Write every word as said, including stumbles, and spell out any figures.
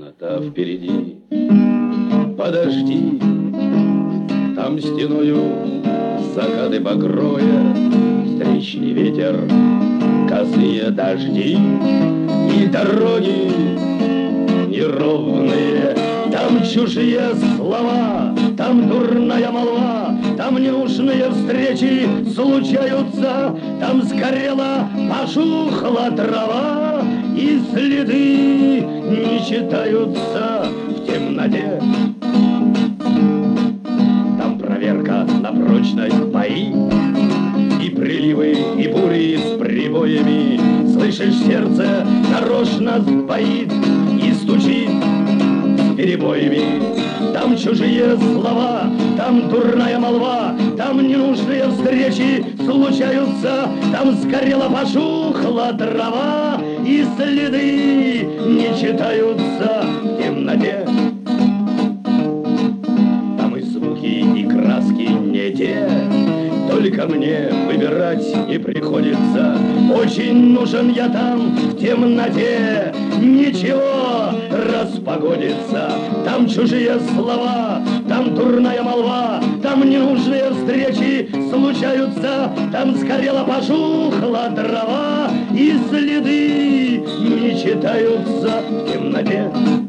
Темнота впереди, подожди, там стеною закаты багровые, встречный ветер, косые дожди и дороги неровные. Там чужие слова, там дурная молва, там неужные встречи случаются, там сгорела, пожухла трава, и следы не читаются в темноте. Там проверка на прочность бои, и приливы, и бури с прибоями. Слышишь, сердце нарочно сбоит и стучит с перебоями. Там чужие слова, там дурная молва, там ненужные встречи случаются, там сгорела, пожухла трава, и следы не читаются в темноте. Там и звуки, и краски не те, только мне выбирать не приходится. Очень нужен я там в темноте, ничего распогодится. Там чужие слова, там дурная молва, там ненужные встречи случаются, там сгорела, пожухла трава, и следы не читаются в темноте.